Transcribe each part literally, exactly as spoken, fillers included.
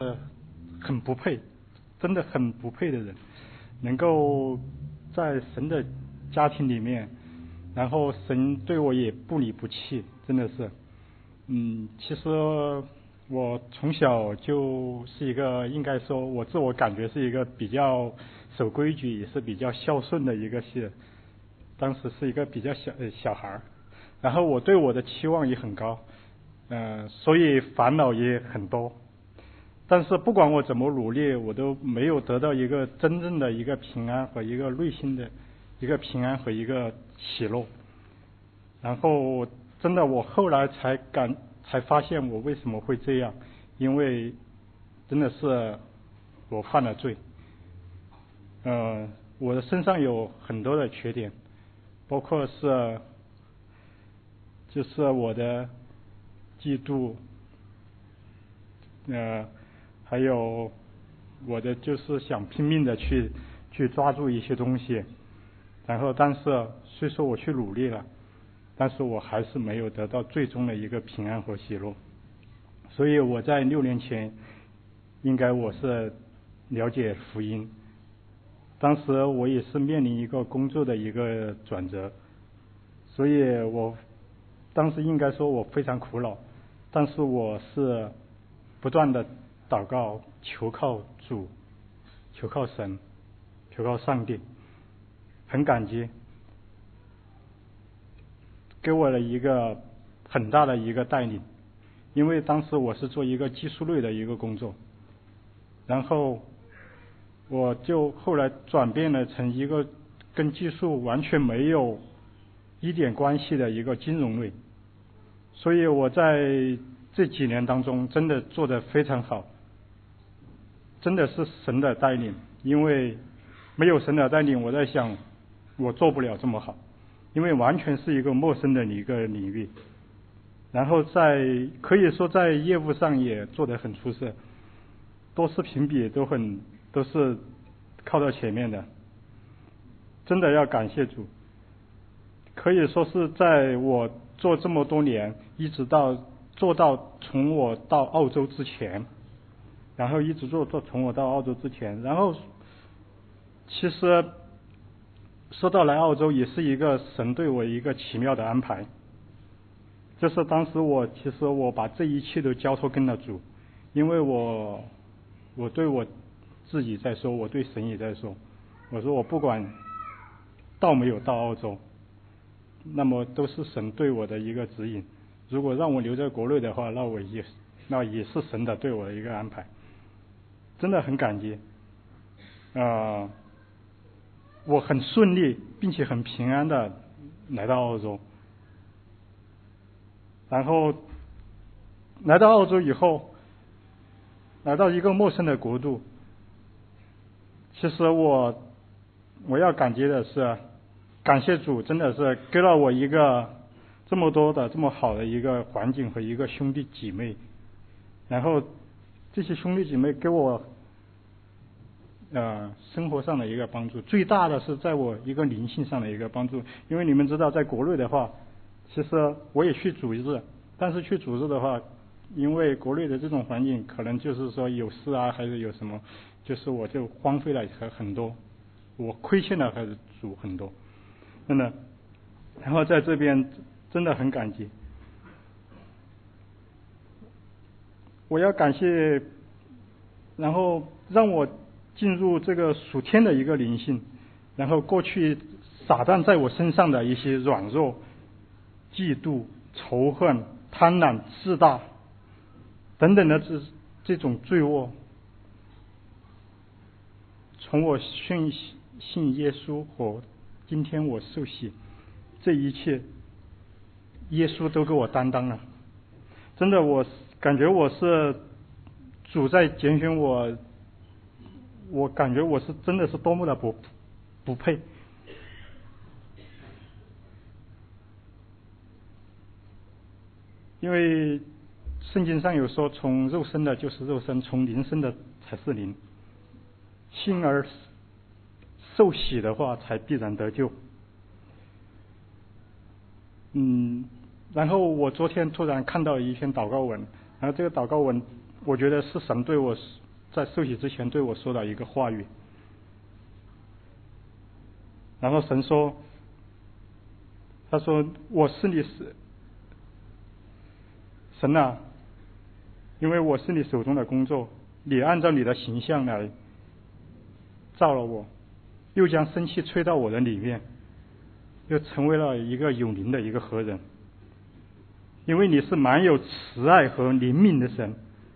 呃，很不配，真的很不配的人，能够在神的家庭里面，然后神对我也不离不弃，真的是，嗯，其实我从小就是一个，应该说我自我感觉是一个比较守规矩，也是比较孝顺的一个是，当时是一个比较小呃小孩，然后我对我的期望也很高，呃，所以烦恼也很多。但是不管我怎么努力，我都没有得到一个真正的一个平安和一个内心的一个平安和一个喜乐。然后真的我后来才感才发现我为什么会这样，因为真的是我犯了罪。呃，我的身上有很多的缺点，包括是就是我的嫉妒，呃。还有我的就是想拼命的去去抓住一些东西，然后但是虽说我去努力了，但是我还是没有得到最终的一个平安和喜乐。所以我在六年前应该我是了解福音，当时我也是面临一个工作的一个转折，所以我当时应该说我非常苦恼，但是我是不断的祷告，求靠主，求靠神，求靠上帝，很感激，给我了一个很大的一个带领。因为当时我是做一个技术类的一个工作，然后我就后来转变了成一个跟技术完全没有一点关系的一个金融类，所以我在这几年当中真的做得非常好，真的是神的带领，因为没有神的带领，我在想我做不了这么好，因为完全是一个陌生的一个领域，然后在可以说在业务上也做得很出色，多次评比都很都是靠到前面的，真的要感谢主。可以说是在我做这么多年，一直到做到从我到澳洲之前，然后一直做做从我到澳洲之前，然后其实说到来澳洲也是一个神对我一个奇妙的安排，就是当时我其实我把这一切都交托跟了主，因为我我对我自己在说，我对神也在说，我说我不管到没有到澳洲，那么都是神对我的一个指引，如果让我留在国内的话，那我也那也是神的对我的一个安排，真的很感激啊、呃！我很顺利并且很平安的来到澳洲，然后来到澳洲以后，来到一个陌生的国度，其实我我要感激的是，感谢主，真的是给了我一个这么多的这么好的一个环境和一个兄弟姐妹，然后这些兄弟姐妹给我呃生活上的一个帮助，最大的是在我一个灵性上的一个帮助。因为你们知道在国内的话，其实我也去主日，但是去主日的话，因为国内的这种环境可能就是说有事啊还是有什么，就是我就荒废了很很多，我亏欠了还是主很多，真的。然后在这边真的很感激，我要感谢然后让我进入这个属天的一个灵性，然后过去撒旦在我身上的一些软弱、嫉妒、仇恨、贪婪、自大等等的这这种罪恶，从我信信耶稣和今天我受洗，这一切耶稣都给我担当了。真的，我感觉我是主在拣选我，我感觉我是真的是多么的不不配。因为圣经上有说，从肉身的就是肉身，从灵生的才是灵。信而受洗的话，才必然得救。嗯，然后我昨天突然看到一篇祷告文，然后这个祷告文我觉得是神对我在受洗之前对我说的一个话语。然后神说，他说我是你是神啊，因为我是你手中的工作，你按照你的形象来造了我，又将生气吹到我的里面，又成为了一个有灵的一个活人。因为你是满有慈爱和怜悯的神，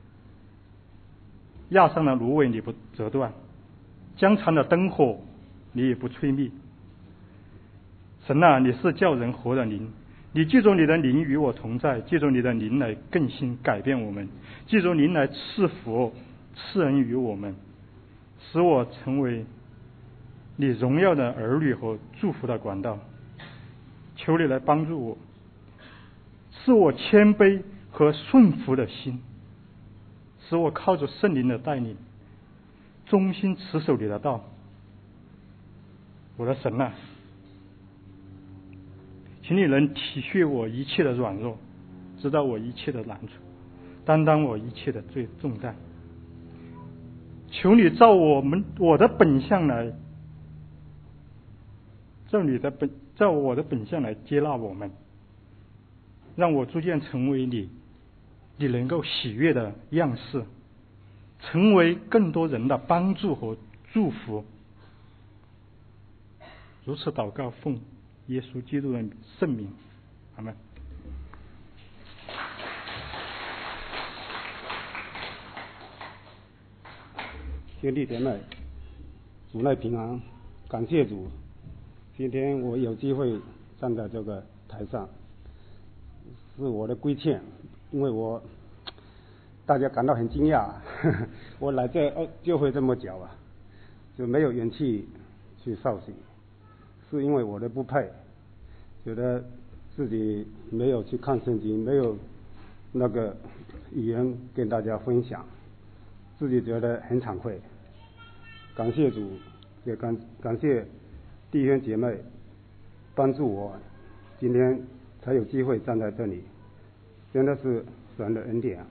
压上的芦苇你不折断，将残的灯火你也不吹灭。神啊，你是叫人活的灵，你记住你的灵与我同在，记住你的灵来更新改变我们，记住灵来赐福赐恩于我们，使我成为你荣耀的儿女和祝福的管道。求你来帮助我，使我谦卑和顺服的心，使我靠着圣灵的带领忠心持守你的道。我的神啊，请你能体恤我一切的软弱，知道我一切的难处，担当我一切的罪重担。求你照我们我的本相来，照你的本照我的本相来接纳我们，让我逐渐成为你你能够喜悦的样式，成为更多人的帮助和祝福。如此祷告，奉耶稣基督的圣名，阿们。 兄弟姐妹，主内平安，感谢主。今天我有机会站在这个台上，是我的亏欠，因为我大家感到很惊讶，呵呵我来这教会这么久啊，就没有勇气去受洗，是因为我的不配，觉得自己没有去看圣经，没有那个语言跟大家分享，自己觉得很惭愧。感谢主，也感感谢弟兄姐妹帮助我，今天才有机会站在这里，真的是神的恩典。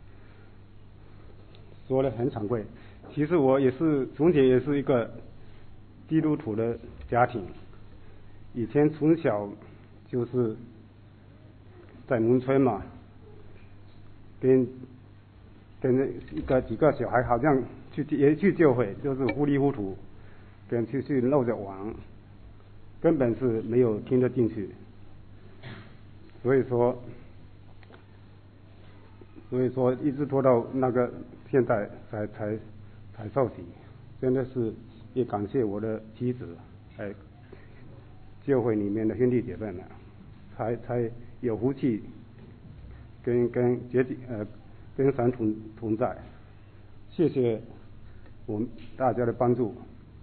说得很惭愧，其实我也是从前也是一个基督徒的家庭，以前从小就是在农村嘛，跟跟一个几个小孩好像去也去教会，就是糊里糊涂跟去去闹着玩，根本是没有听得进去。所以说所以说一直拖到那个现在才才才受洗，真的是也感谢我的妻子，哎，教会里面的兄弟姐妹们，才才有福气跟跟结呃跟神同同在。谢谢我们大家的帮助。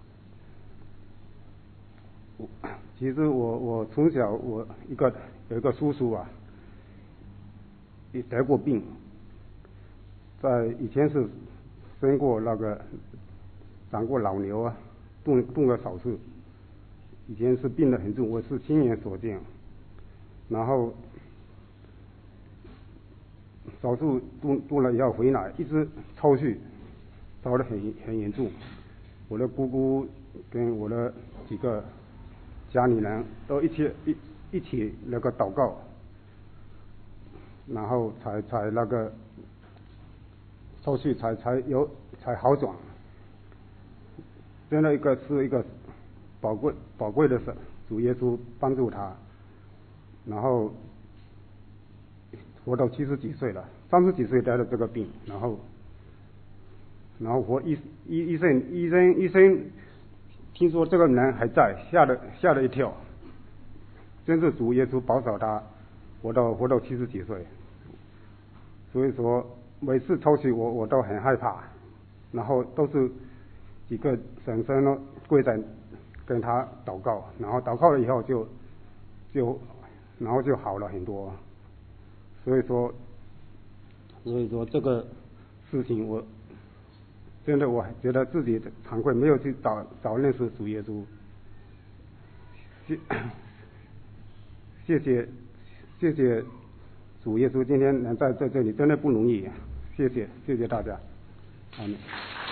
其实我我从小我一个有一个叔叔啊，也得过病，在以前是生过那个长过老瘤啊，动动了手术，以前是病得很重，我是亲眼所见。然后手术动动了以后回来，一直抽搐，烧得很很严重。我的姑姑跟我的几个家里人都一起一一起那个祷告，然后才才那个抽搐才才有才好转。真的一个是一个宝贵宝贵的神，主耶稣帮助他，然后活到七十几岁了，三十几岁得了这个病，然后然后活医医医生医生医生听说这个人还在，吓了吓了一跳，真是主耶稣保守他活到活到七十几岁。所以说每次抽搐我我都很害怕，然后都是几个婶婶呢跪在跟他祷告，然后祷告了以后就就然后就好了很多。所以说所以说这个事情我真的我觉得自己惭愧，没有去早早认识主耶稣。谢谢谢谢谢主耶稣，今天能在在这里真的不容易。 谢谢，谢谢大家。阿们。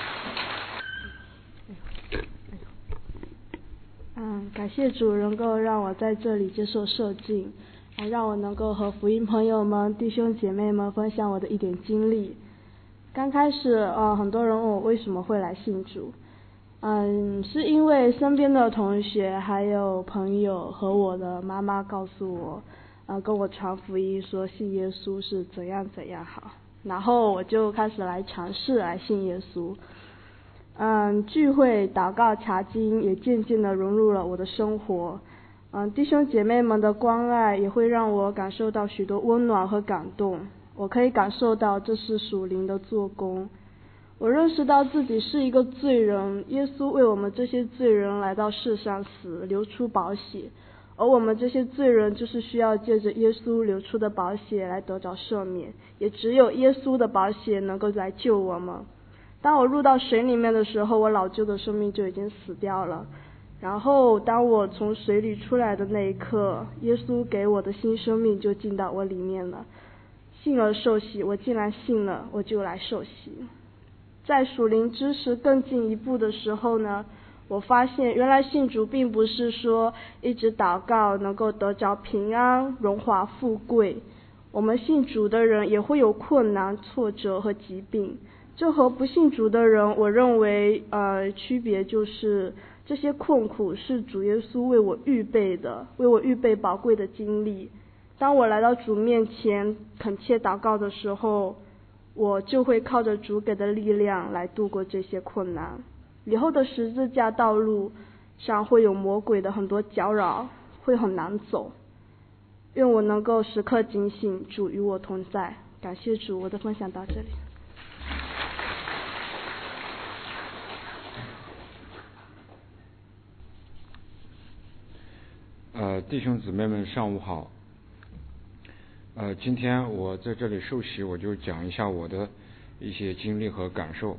嗯，感谢主能够让我在这里接受受浸，啊，让我能够和福音朋友们、弟兄姐妹们分享我的一点经历。刚开始，呃，很多人问我为什么会来信主，嗯，是因为身边的同学还有朋友和我的妈妈告诉我，呃，跟我传福音说信耶稣是怎样怎样好，然后我就开始来尝试来信耶稣。嗯，聚会、祷告、查经也渐渐地融入了我的生活。嗯，弟兄姐妹们的关爱也会让我感受到许多温暖和感动。我可以感受到这是属灵的做工。我认识到自己是一个罪人，耶稣为我们这些罪人来到世上死，流出宝血，而我们这些罪人就是需要借着耶稣流出的宝血来得着赦免，也只有耶稣的宝血能够来救我们。当我入到水里面的时候，我老旧的生命就已经死掉了。然后当我从水里出来的那一刻，耶稣给我的新生命就进到我里面了。信而受洗，我既然信了，我就来受洗。在属灵知识更进一步的时候呢，我发现原来信主并不是说一直祷告能够得着平安、荣华富贵。我们信主的人也会有困难、挫折和疾病。这和不信主的人，我认为呃区别就是这些困苦是主耶稣为我预备的，为我预备宝贵的经历。当我来到主面前恳切祷告的时候，我就会靠着主给的力量来度过这些困难。以后的十字架道路上会有魔鬼的很多搅扰，会很难走。愿我能够时刻警醒，主与我同在。感谢主，我的分享到这里。 呃，弟兄姊妹们，上午好。呃，今天我在这里受洗，我就讲一下我的一些经历和感受。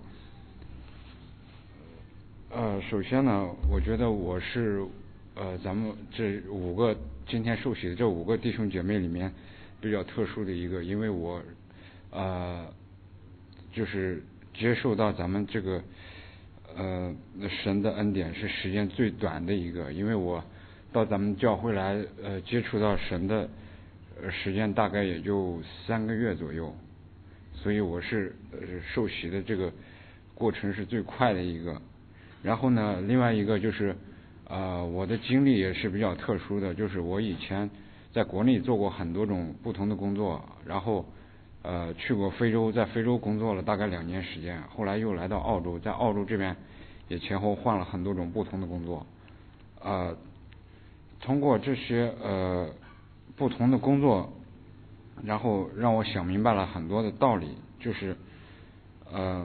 呃，首先呢，我觉得我是呃咱们这五个今天受洗的这五个弟兄姐妹里面比较特殊的一个，因为我呃就是接受到咱们这个呃神的恩典是时间最短的一个，因为我到咱们教会来呃接触到神的呃时间大概也就三个月左右，所以我是呃受洗的这个过程是最快的一个。然后呢，另外一个就是呃我的经历也是比较特殊的，就是我以前在国内做过很多种不同的工作，然后呃去过非洲，在非洲工作了大概两年时间，后来又来到澳洲，在澳洲这边也前后换了很多种不同的工作。呃通过这些呃不同的工作，然后让我想明白了很多的道理，就是呃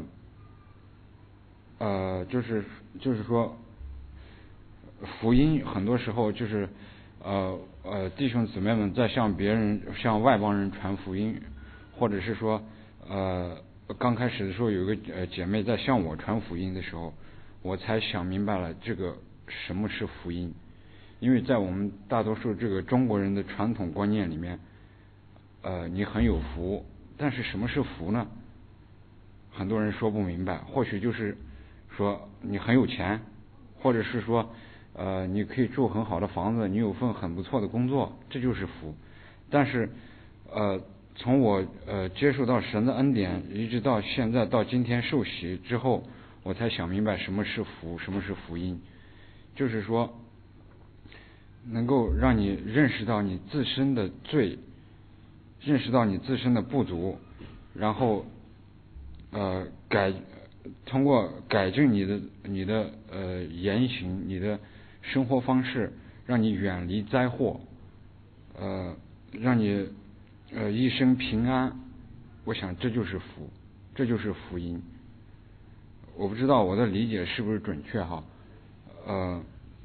呃就是就是说福音很多时候就是呃呃弟兄姊妹们在向别人向外邦人传福音，或者是说呃刚开始的时候有一个呃姐妹在向我传福音的时候，我才想明白了这个什么是福音。因为在我们大多数这个中国人的传统观念里面，呃，你很有福，但是什么是福呢？很多人说不明白，或许就是说你很有钱，或者是说呃你可以住很好的房子，你有份很不错的工作，这就是福。但是呃从我呃接受到神的恩典，一直到现在到今天受洗之后，我才想明白什么是福，什么是福音。就是说能够让你认识到你自身的罪，认识到你自身的不足，然后呃改通过改正你的你的呃言行，你的生活方式，让你远离灾祸，呃让你呃一生平安。我想这就是福，这就是福音。我不知道我的理解是不是准确哈，呃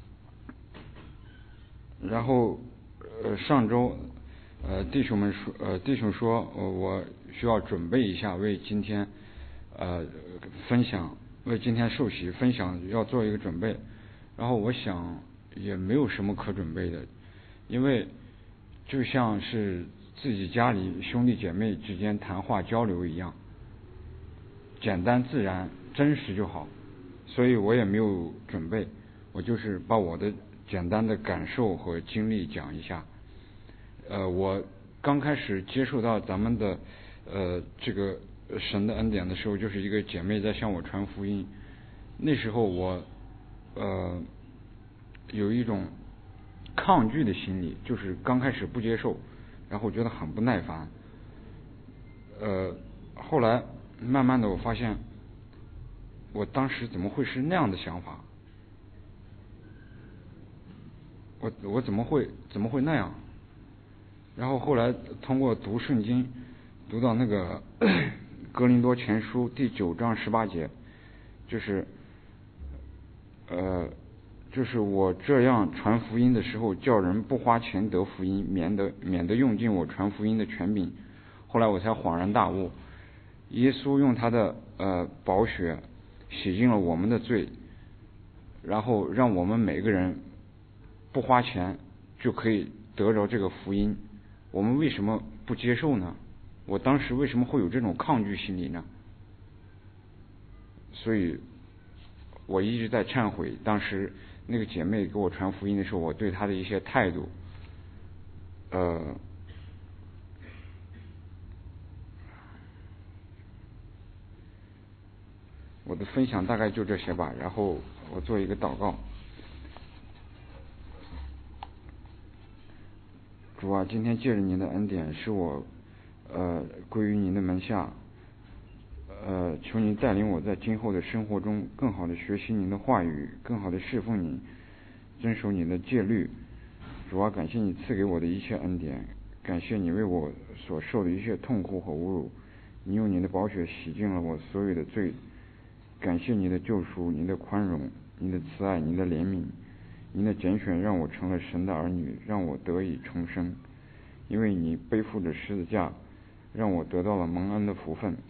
然后呃上周呃弟兄们说呃弟兄说、呃、我需要准备一下，为今天呃分享，为今天受洗分享要做一个准备。然后我想也没有什么可准备的，因为就像是自己家里兄弟姐妹之间谈话交流一样， 简单自然真实就好，所以我也没有准备，我就是把我的简单的感受和经历讲一下。呃，我刚开始接触到咱们的呃这个神的恩典的时候，就是一个姐妹在向我传福音，那时候我呃有一种抗拒的心理，就是刚开始不接受，然后觉得很不耐烦。呃，后来慢慢的我发现，我当时怎么会是那样的想法？我我怎么会怎么会那样？然后后来通过读圣经，读到那个哥林多前书第九章十八节，就是呃就是我这样传福音的时候，叫人不花钱得福音，免得免得用尽我传福音的权柄。后来我才恍然大悟，耶稣用他的呃宝血洗净了我们的罪，然后让我们每个人不花钱就可以得着这个福音。我们为什么不接受呢？我当时为什么会有这种抗拒心理呢？所以我一直在忏悔当时那个姐妹给我传福音的时候，我对她的一些态度。呃我的分享大概就这些吧，然后我做一个祷告。主啊，今天借着您的恩典，使我呃归于您的门下，呃求您带领我在今后的生活中更好的学习您的话语，更好的侍奉您，遵守您的戒律。主啊，感谢你赐给我的一切恩典，感谢你为我所受的一切痛苦和侮辱，你用你的宝血洗净了我所有的罪。感谢你的救赎，您的宽容，您的慈爱，您的怜悯，您的拣选让我成了神的儿女，让我得以重生。因为你背负着十字架，让我得到了蒙恩的福分。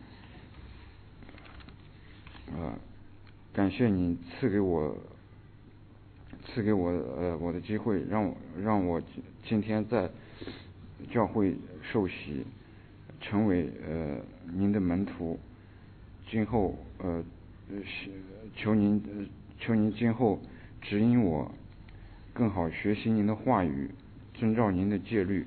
呃，感谢你赐给我赐给我呃我的机会，让我让我今天在教会受洗，成为呃您的门徒。今后呃求您求您今后指引我，更好学习您的话语，遵照您的戒律。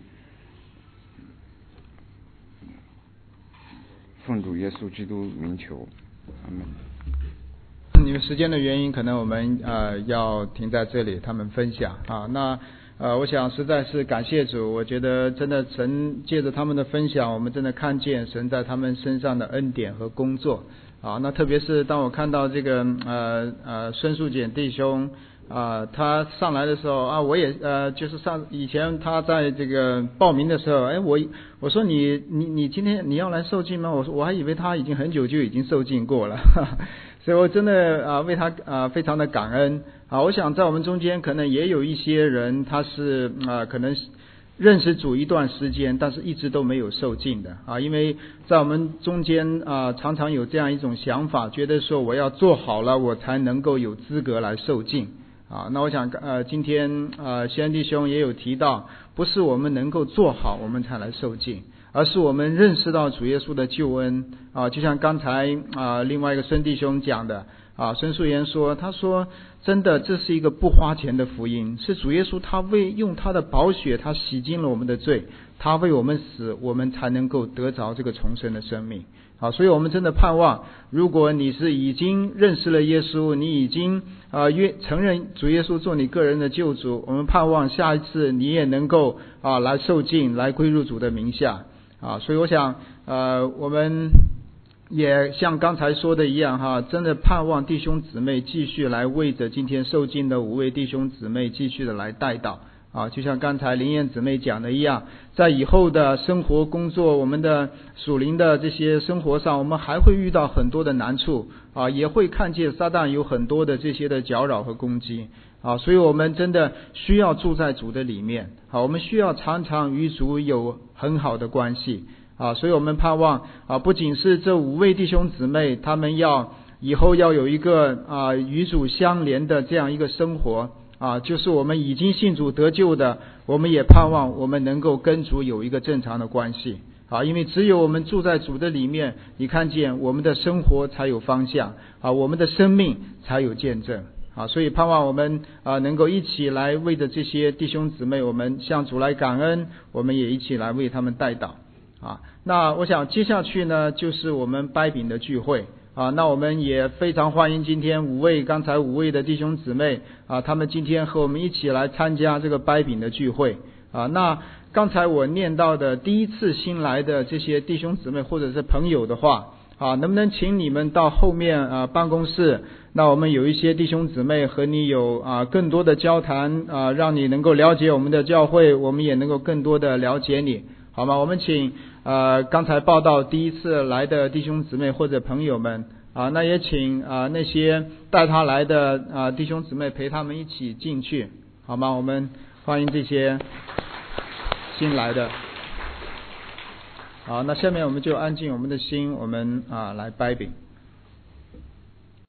奉主耶稣基督名求，阿门。 因为时间的原因，可能我们呃要停在这里，他们分享啊。那呃，我想实在是感谢主，我觉得真的神借着他们的分享，我们真的看见神在他们身上的恩典和工作啊。那特别是当我看到这个呃呃孙树简弟兄啊，他上来的时候啊，我也呃就是上以前他在这个报名的时候，哎，我我说你你你今天你要来受浸吗？我说我还以为他已经很久就已经受浸过了。呵呵，所以我真的啊为他啊非常的感恩啊。我想在我们中间可能也有一些人，他是啊可能认识主一段时间，但是一直都没有受浸的啊。因为在我们中间啊，常常有这样一种想法，觉得说我要做好了，我才能够有资格来受浸啊。那我想呃今天呃谢恩弟兄也有提到，不是我们能够做好我们才来受浸，而是我们认识到主耶稣的救恩啊。就像刚才啊另外一个孙弟兄讲的啊，孙素妍说，他说真的这是一个不花钱的福音，是主耶稣他为用他的宝血，他洗净了我们的罪，他为我们死，我们才能够得着这个重生的生命。好，所以我们真的盼望，如果你是已经认识了耶稣，你已经啊约承认主耶稣做你个人的救主，我们盼望下一次你也能够啊来受浸，来归入主的名下啊。所以我想呃我们也像刚才说的一样哈，真的盼望弟兄姊妹继续来为着今天受浸的五位弟兄姊妹继续的来代祷啊。就像刚才林燕姊妹讲的一样，在以后的生活工作，我们的属灵的这些生活上，我们还会遇到很多的难处啊，也会看见撒旦有很多的这些的搅扰和攻击啊。所以我们真的需要住在主的里面啊，我们需要常常与主有很好的关系啊。所以我们盼望啊，不仅是这五位弟兄姊妹，他们要以后要有一个啊与主相连的这样一个生活啊，就是我们已经信主得救的，我们也盼望我们能够跟主有一个正常的关系啊，因为只有我们住在主的里面，你看见我们的生活才有方向啊，我们的生命才有见证啊，所以盼望我们啊能够一起来为着这些弟兄姊妹，我们向主来感恩，我们也一起来为他们代祷啊。那我想接下去呢，就是我们掰饼的聚会啊，那我们也非常欢迎今天五位刚才五位的弟兄姊妹啊，他们今天和我们一起来参加这个掰饼的聚会啊。那刚才我念到的第一次新来的这些弟兄姊妹或者是朋友的话啊，能不能请你们到后面啊办公室，那我们有一些弟兄姊妹和你有啊更多的交谈啊，让你能够了解我们的教会，我们也能够更多的了解你，好吗？我们请呃刚才报道第一次来的弟兄姊妹或者朋友们啊，那也请啊那些带他来的啊弟兄姊妹陪他们一起进去，好吗？我们欢迎这些新来的。好，那下面我们就安静我们的心，我们啊来掰饼。